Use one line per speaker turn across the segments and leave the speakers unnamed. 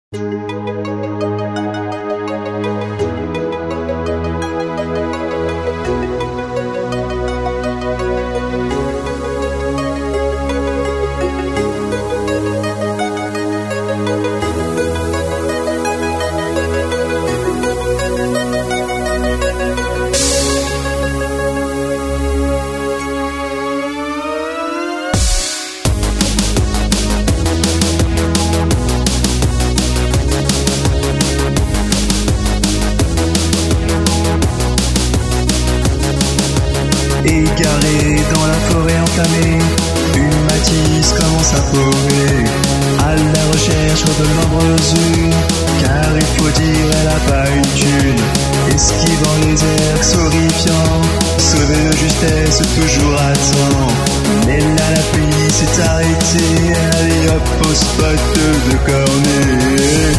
Égaré dans la forêt enflammée, une Matisse commence à paumer, à la recherche de nombreuses unes, car il faut dire elle a pas une thune. Esquivant les airs horrifiants, sauver de justesse toujours à temps. Mais là la pluie s'est arrêtée, allez hop au spot de Cornet.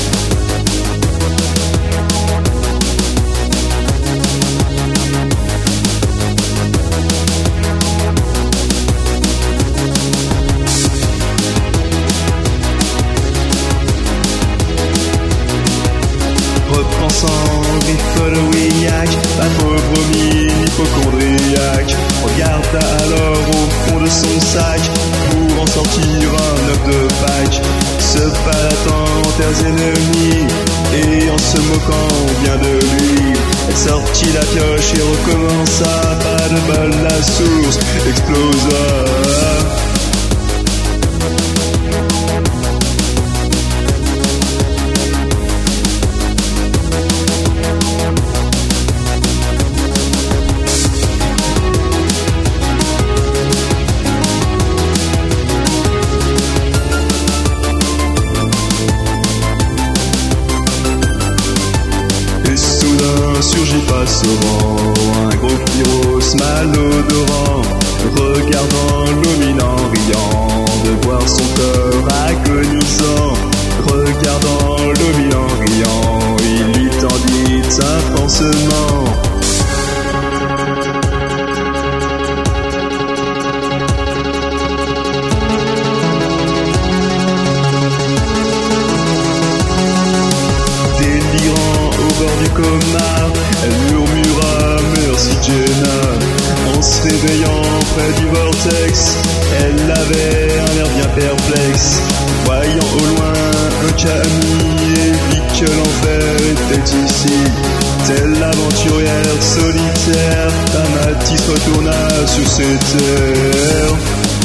Repensant griffe le Wignac, la pauvre mine hypochondriaque regarda alors au fond de son sac pour en sortir un œuf de Pâques. Se baladant en terres ennemies et en se moquant bien de lui, elle sortit la pioche et recommença. Pas de bol, la source explosa. Surgit face au vent, un gros pyros malodorant, regardant l'homine en riant, de voir son corps agonisant. Regardant l'homine en riant, il lui tendit un pansement. Délirant au bord du coma, elle murmura merci Jenna. En se réveillant près du vortex, elle avait un air bien perplexe, voyant au loin un Camille et vit que l'enfer était ici. Telle l'aventurière solitaire, la Matisse retourna sur ses terres.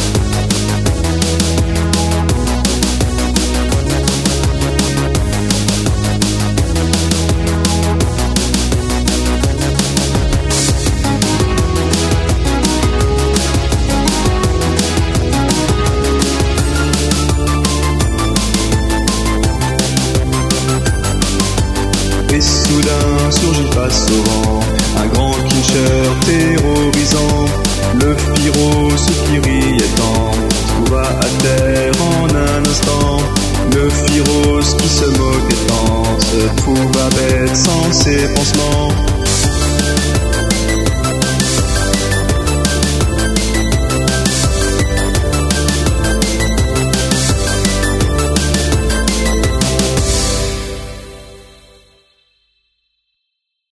Et soudain surgit face au vent un grand Kincher terrorisant. Le Pyros qui riait tant trouva à terre en un instant. Le Pyros qui se moquait tant se trouva bête sans ses pansements.